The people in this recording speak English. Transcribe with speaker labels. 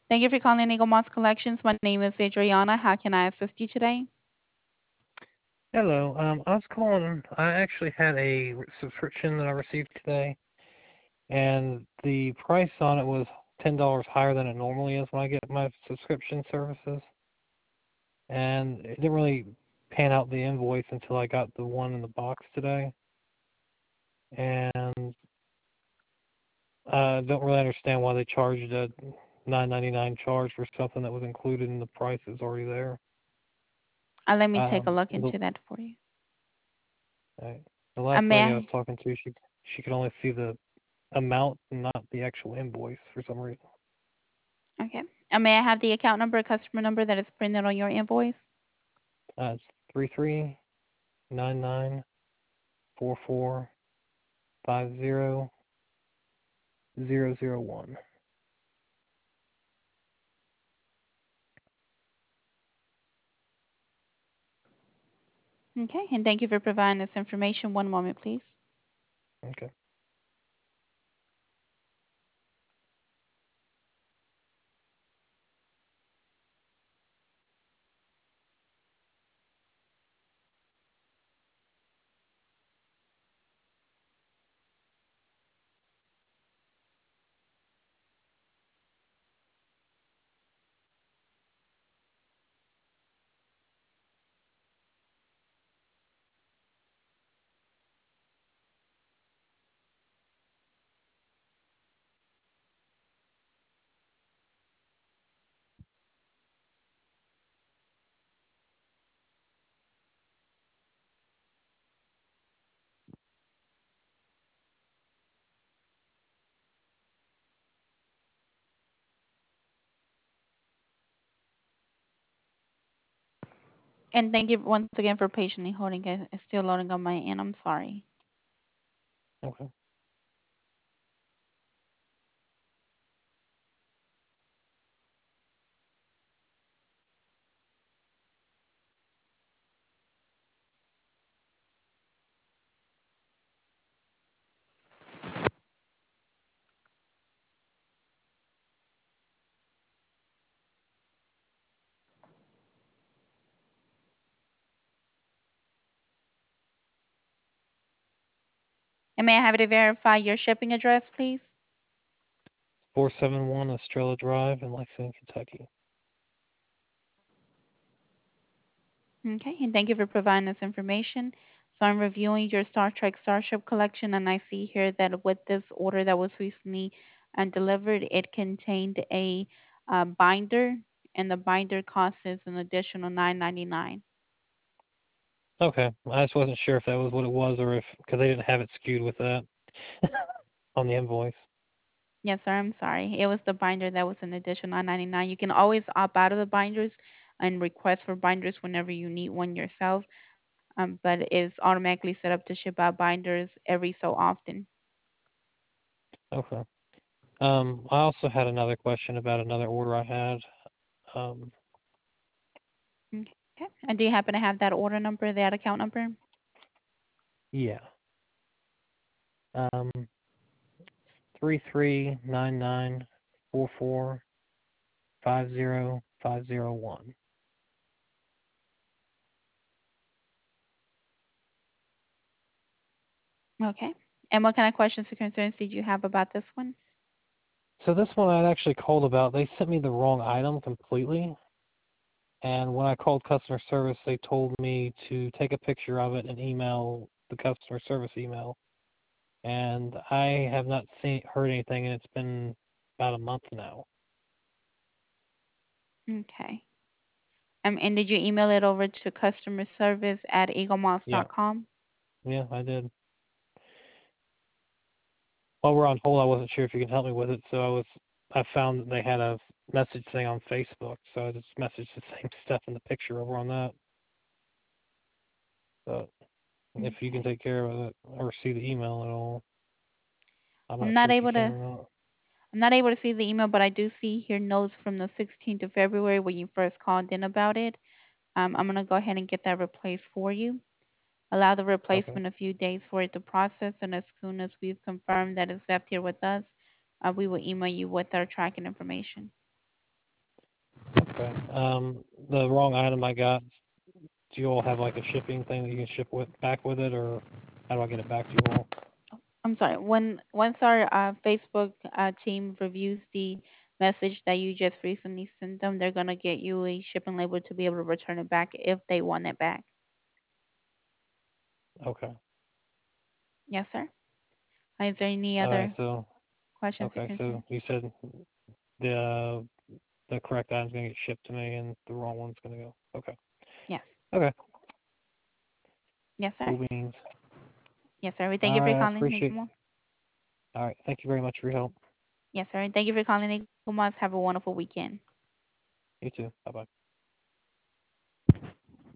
Speaker 1: Thank you for calling Eagle Moss Collections. My name is Adriana. How can I assist you today?
Speaker 2: Hello. I was calling. I actually had a subscription that I received today, and the price on it was $10 higher than it normally is when I get my subscription services. And it didn't really pan out the invoice until I got the one in the box today. And I don't really understand why they charged a $9.99 charge for something that was included in the price that's already there.
Speaker 1: Let me take a
Speaker 2: Um,
Speaker 1: look
Speaker 2: the,
Speaker 1: into that for you.
Speaker 2: uh, the last
Speaker 1: May
Speaker 2: lady I was
Speaker 1: I?
Speaker 2: talking to, she could only see the amount, not the actual invoice for some reason.
Speaker 1: Okay. May I have the account number, customer number that is printed on your invoice?
Speaker 2: It's 339944500001.
Speaker 1: Okay. And thank you for providing this information. One moment, please.
Speaker 2: Okay.
Speaker 1: And thank you once again for patiently holding it. It's still loading on my end. I'm sorry.
Speaker 2: Okay.
Speaker 1: And may I have you to verify your shipping address, please?
Speaker 2: 471 Estrella Drive in Lexington, Kentucky.
Speaker 1: Okay. And thank you for providing this information. So I'm reviewing your Star Trek Starship collection, and I see here that with this order that was recently delivered, it contained a binder, and the binder cost is an additional $9.99.
Speaker 2: Okay. I just wasn't sure if that was what it was or if, because they didn't have it skewed with that on the invoice.
Speaker 1: Yes, sir. I'm sorry. It was the binder that was an additional $9.99. You can always opt out of the binders and request for binders whenever you need one yourself, but it's automatically set up to ship out binders every so often.
Speaker 2: Okay. I also had another question about another order I had. Um,
Speaker 1: Okay. And do you happen to have that order number, that account number?
Speaker 2: yeah. Um, 339944505001.
Speaker 1: Okay. And what kind of questions or concerns did you have about this one?
Speaker 2: So this one I'd actually called about. They sent me the wrong item completely. And when I called customer service, they told me to take a picture of it and email the customer service email. And I have not heard anything, and it's been about a month now.
Speaker 1: Okay. And did you email it over to customer service at
Speaker 2: Yeah,
Speaker 1: eaglemoss.com?
Speaker 2: yeah, I did. While we're on hold, I wasn't sure if you can help me with it, so I found that they had a message thing on Facebook, so I just messaged the same stuff in the picture over on that. But if you can
Speaker 1: Okay.
Speaker 2: take care of it or see the email at all, I'm
Speaker 1: I'm
Speaker 2: not
Speaker 1: not
Speaker 2: sure if you
Speaker 1: able
Speaker 2: can
Speaker 1: to
Speaker 2: or not.
Speaker 1: I'm not able to see the email, but I do see here notes from the 16th of February when you first called in about it. I'm going to go ahead and get that replaced for you. Allow the
Speaker 2: Okay,
Speaker 1: replacement a few days for it to process, and as soon as we've confirmed that it's left here with us, we will email you with our tracking information.
Speaker 2: Okay. The wrong item I got. Do you all have like a shipping thing that you can ship with back with it, or how do I get it back to you all?
Speaker 1: I'm sorry. When once our Facebook team reviews the message that you just recently sent them, they're gonna get you a shipping label to be able to return it back if they want it back.
Speaker 2: Okay.
Speaker 1: Yes, sir. Is there any
Speaker 2: All right.
Speaker 1: other
Speaker 2: So
Speaker 1: questions or
Speaker 2: okay. So
Speaker 1: concerns?
Speaker 2: you said the the correct item's gonna get shipped to me, and the wrong one's gonna go. Okay.
Speaker 1: Yes.
Speaker 2: Okay.
Speaker 1: Yes, sir.
Speaker 2: Cool beans.
Speaker 1: Yes, sir. We thank
Speaker 2: All
Speaker 1: you for
Speaker 2: right. I
Speaker 1: calling
Speaker 2: appreciate.
Speaker 1: Nigumo.
Speaker 2: All right. Thank you very much for your help.
Speaker 1: Yes, sir. And thank you for calling Nigumas. Have a wonderful weekend.
Speaker 2: You too. Bye bye.